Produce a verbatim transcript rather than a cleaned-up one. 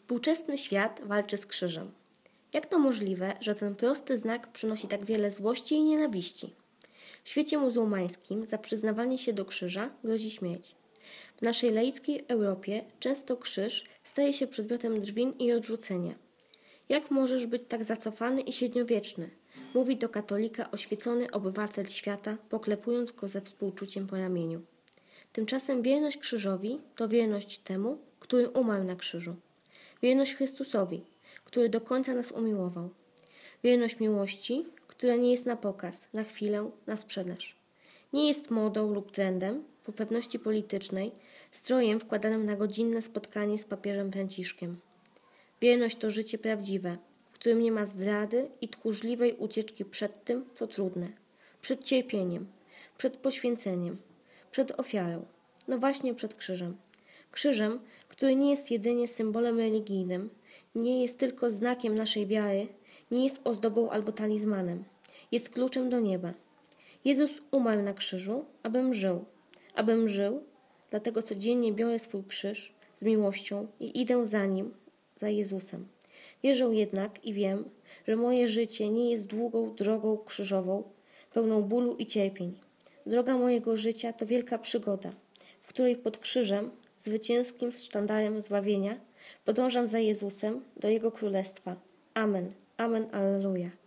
Współczesny świat walczy z krzyżem. Jak to możliwe, że ten prosty znak przynosi tak wiele złości i nienawiści? W świecie muzułmańskim za przyznawanie się do krzyża grozi śmierć. W naszej laickiej Europie często krzyż staje się przedmiotem drwin i odrzucenia. Jak możesz być tak zacofany i średniowieczny? Mówi do katolika oświecony obywatel świata, poklepując go ze współczuciem po ramieniu. Tymczasem wierność krzyżowi to wierność temu, który umarł na krzyżu. Wierność Chrystusowi, który do końca nas umiłował. Wierność miłości, która nie jest na pokaz, na chwilę, na sprzedaż. Nie jest modą lub trendem, poprawności politycznej, strojem wkładanym na godzinne spotkanie z papieżem Franciszkiem. Wierność to życie prawdziwe, w którym nie ma zdrady i tchórzliwej ucieczki przed tym, co trudne. Przed cierpieniem, przed poświęceniem, przed ofiarą. No właśnie przed krzyżem. Krzyżem, który nie jest jedynie symbolem religijnym, nie jest tylko znakiem naszej wiary, nie jest ozdobą albo talizmanem. Jest kluczem do nieba. Jezus umarł na krzyżu, abym żył. Abym żył, dlatego codziennie biorę swój krzyż z miłością i idę za Nim, za Jezusem. Wierzę jednak i wiem, że moje życie nie jest długą drogą krzyżową, pełną bólu i cierpień. Droga mojego życia to wielka przygoda, w której pod krzyżem, zwycięskim sztandarem zbawienia, podążam za Jezusem do Jego Królestwa. Amen. Amen. Alleluja.